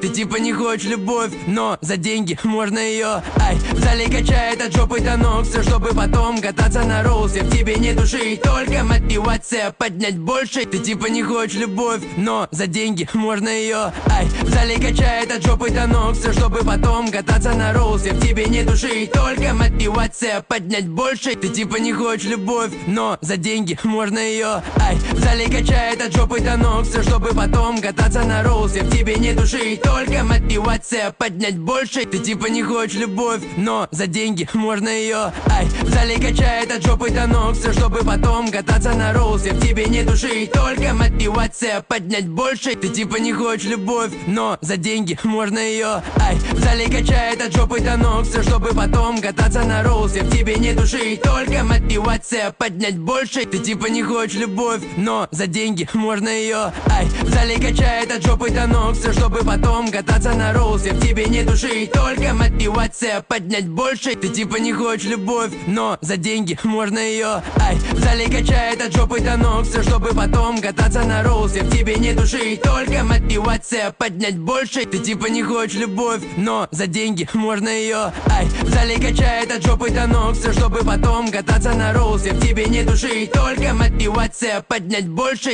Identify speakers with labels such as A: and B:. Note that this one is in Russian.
A: Ты типа не хочешь любовь, но за деньги можно ее. Ай, в зале качает от жопы до ног. Все, чтобы потом кататься на роллсе. В тебе не души, только мотивация поднять больше. Ты типа не хочешь любовь, но за деньги можно ее. Ай, в зале качает от жопы до ног. Все, чтобы потом кататься на роллсе. В тебе не души, только мотивация поднять больше. Ты типа не хочешь любовь, но за деньги можно ее. Ай, в зале качает от жопы до ног. Все, чтобы потом кататься на роллсе. В тебе не души, только мотивация поднять больше. Ты типа не хочешь любовь, но за деньги можно ее. Ай, в зале качает от жопы до ног. Все, чтобы потом кататься на роллсе. В тебе не души, только мотивация поднять больше. Ты типа не хочешь любовь, но за деньги можно ее. Ай, в зале качает от жопы до ног. Все, чтобы потом кататься на роллсе. В тебе не души, только мотивация поднять больше. Ты типа не хочешь любовь, но за деньги можно ее. Ай, в зале качает от жопы до ног. Все, чтобы потом кататься на роллсе. В тебе не души, только мотивация поднять больше. Ты типа не хочешь любовь, но за деньги можно ее. Ай, в зале качает от жопы до ног. Все, чтобы потом кататься на роллсе. В тебе не души, только мотивация поднять больше. Ты типа не хочешь любовь, но за деньги можно ее. Ай, в зале качает от жопы до ног. Все, чтобы потом кататься на роллсе. В тебе не души, только мотивация поднять больше.